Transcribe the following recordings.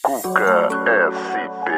Cuca SP.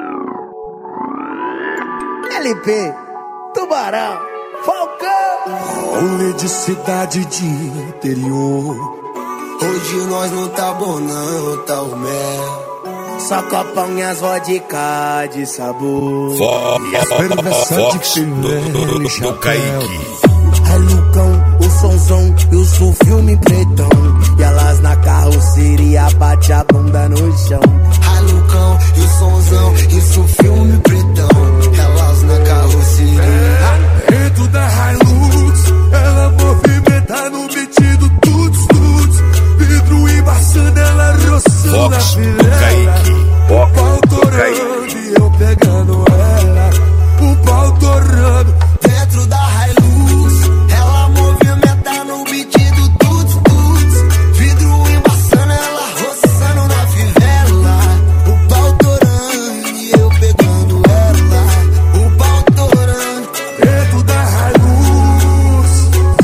LP, Tubarão, Falcão. Rolê de cidade de interior. Hoje nós não tá bom não, tá o mel. Só copão e as vodka de sabor. E as perversas de filé do Kaique. É Lucão, o sonzão e o sul filme pretão. E elas na carroceria bate a bunda no chão. Ai Lucão e o sonzão, isso filme pretão. Elas na carroceria. Dentro da Hilux, ela movimenta no beat do tuts tuts. Vidro embaçando, ela roçando a Fox do filé. Kaique. O pau torando e eu pegando ela. O pau torando. Dentro da Hilux, ela movimenta no beat do tuts tuts. Vidro embaçando, ela roçando na fivela. O pau torando e eu pegando ela. O pau torando. Dentro da Hilux.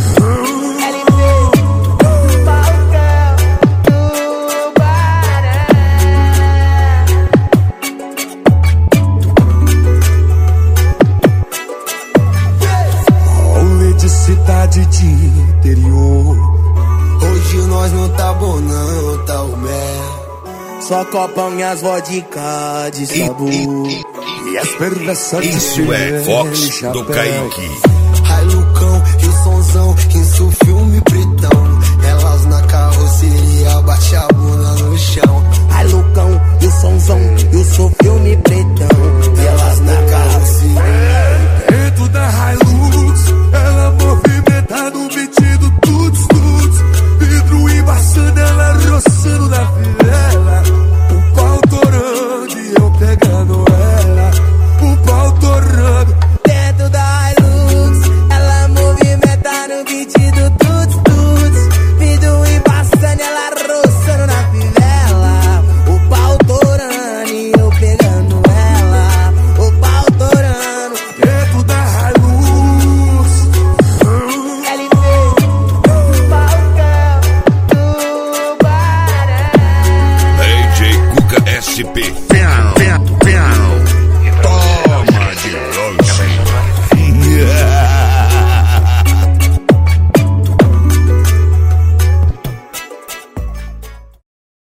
Rolê de cidade de interior. Hoje nós não tá bom não, tá o mel. Só copão e as vodka de sabor. E as perversas de Isso é filé Fox e do chapéu. Kaique. Ai Lucão e o sonzão, isso filme pretão. Elas na carroceria bate a